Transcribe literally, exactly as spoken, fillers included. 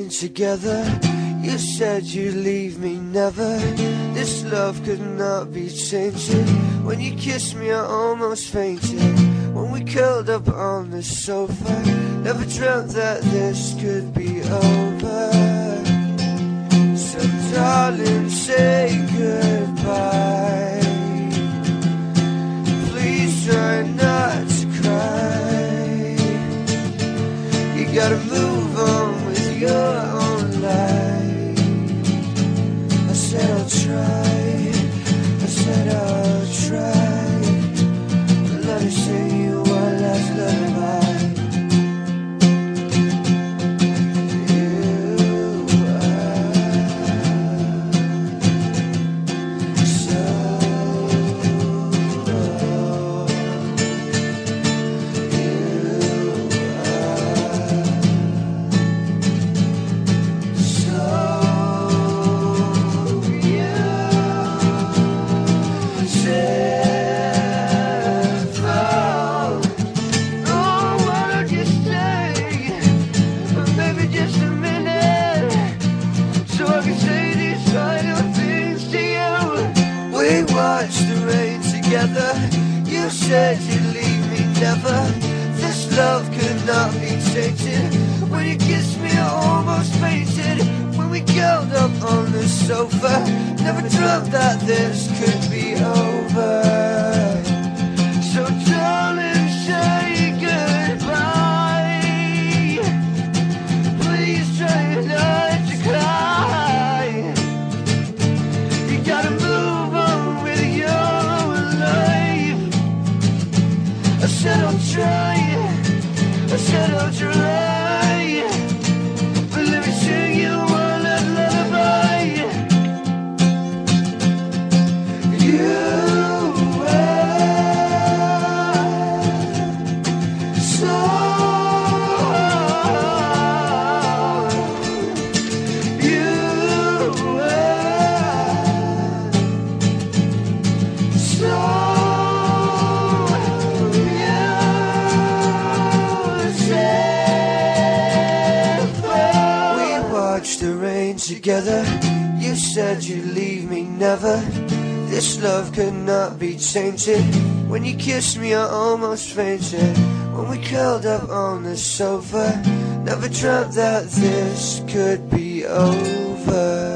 together. You said you'd leave me never. This love could not be changing. When you kissed me I almost fainted. When we curled up on the sofa, never dreamt that this could be over. So darling, say goodbye. Please try not to cry. You gotta move on with your own life. I said I'll try, I said I'll try. Let me sing you one last lullaby. You said you'd leave me never. This love could not be tainted. When you kissed me I almost fainted. When we curled up on the sofa, never dreamt that this could be over. So darling, say goodbye. Please try not to cry. You gotta move on with your I said I'll try, I said I'll try. But let me sing you one last lullaby. You are so You are so the rain together. You said you'd leave me never. This love could not be tainted. When you kissed me I almost fainted. When we curled up on the sofa, never dreamt that this could be over.